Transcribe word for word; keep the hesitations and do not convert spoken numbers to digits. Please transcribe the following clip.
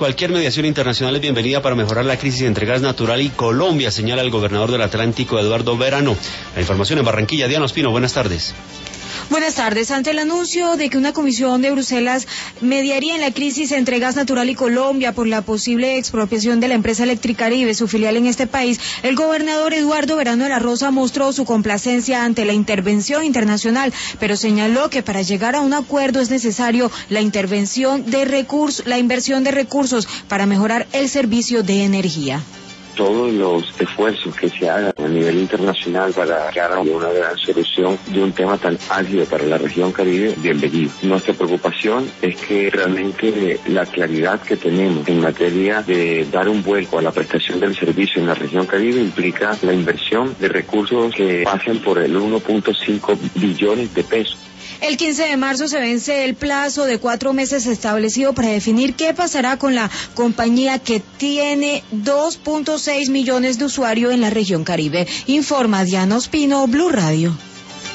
cualquier mediación internacional es bienvenida para mejorar la crisis entre gas natural y Colombia, señala el gobernador del Atlántico, Eduardo Verano. La información en Barranquilla. Diana Ospino, buenas tardes. Buenas tardes. Ante el anuncio de que una comisión de Bruselas mediaría en la crisis entre gas natural y Colombia por la posible expropiación de la empresa Electricaribe, su filial en este país, el gobernador Eduardo Verano de la Rosa mostró su complacencia ante la intervención internacional, pero señaló que para llegar a un acuerdo es necesario la intervención de recursos, la inversión de recursos para mejorar el servicio de energía. Todos los esfuerzos que se hagan a nivel internacional para llegar a una gran solución de un tema tan álgido para la región Caribe, bienvenido. Nuestra preocupación es que realmente la claridad que tenemos en materia de dar un vuelco a la prestación del servicio en la región Caribe implica la inversión de recursos que pasen por el uno punto cinco billones de pesos. El quince de marzo se vence el plazo de cuatro meses establecido para definir qué pasará con la compañía que tiene dos punto seis millones de usuarios en la región Caribe. Informa Diana Ospino, Blue Radio.